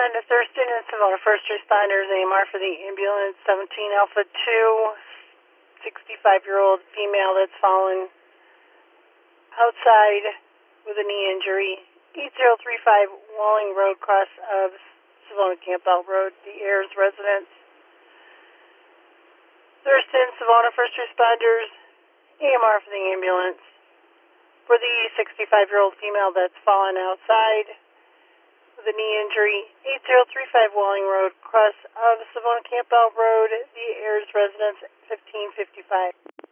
respond to Thurston and Savona first responders, AMR for the ambulance, 17 Alpha 2, 65-year-old female that's fallen outside with a knee injury, 8035 Walling Road, cross of Savona Campbell Road, the Ayers residence. Thurston, Savona first responders, AMR for the ambulance. For the 65-year-old female that's fallen outside with a knee injury, 8035 Walling Road, cross of Savona Campbell Road, the Ayers residence, 1555.